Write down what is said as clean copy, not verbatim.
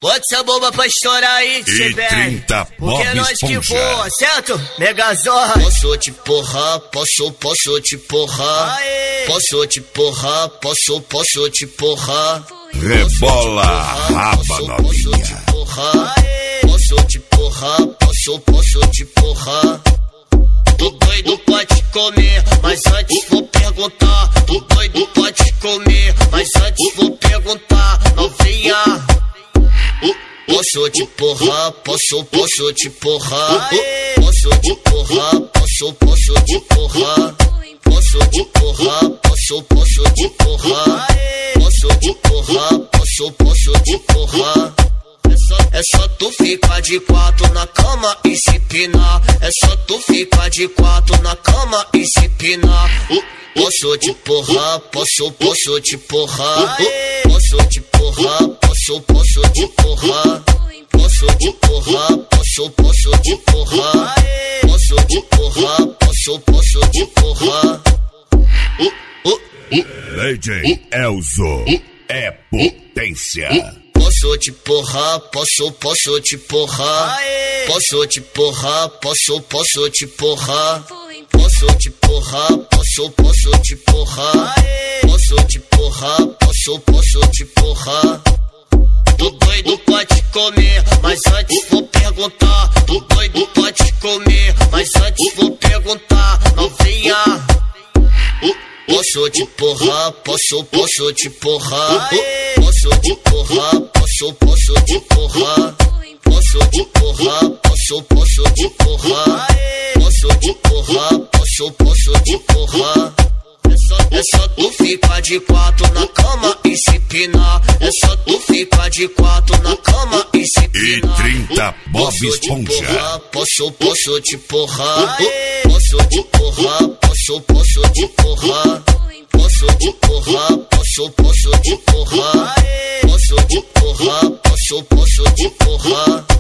Bota essa bomba pra estourar aí, E 30 porque é nós que Esponja. voa, certo? Megazord. Posso te porrar, posso te porrar. Posso te porrar, posso te porrar. Rebola a raba novinha. Posso te porrar, posso te porrar. Tô doido pra te comer, mas antes vou perguntar. Tô doido pra te comer, mas antes vou perguntar. Novinha, posso te porrar, posso te porrar. Posso te porrar, posso te porrar. Posso te porrar, posso te porrar. Posso te porrar, posso te porrar. É só tu ficar de quatro na cama e se pinar. É só tu ficar de quatro na cama e se pinar. Posso te porrar, posso te porrar. Posso te porrar, posso te porrar. Posso te porrar, posso te porrar. Posso te porrar, posso te porrar. DJ Elzo é potência. Posso te porrar, posso te porrar. Posso te porrar, posso te porrar. Posso te porrar, posso te porrar. Posso te porrar, posso te porrar. Tô doido pra te comer, mas antes vou perguntar. Tô doido pra te comer, mas antes vou perguntar. Novinha, posso te porrar, posso te porrar. Posso te porrar, posso te porrar. Posso te porrar, posso te porrar. Posso te porrar, posso te porrar. É só tu ficar de quatro na cama e se pinar. É só tu ficar de quatro na cama e se E pinar. 30 Bob Esponja. Posso te porrar. Posso te porrar, posso te porrar. Posso te porrar, posso te porrar. Posso te porrar, posso te porrar.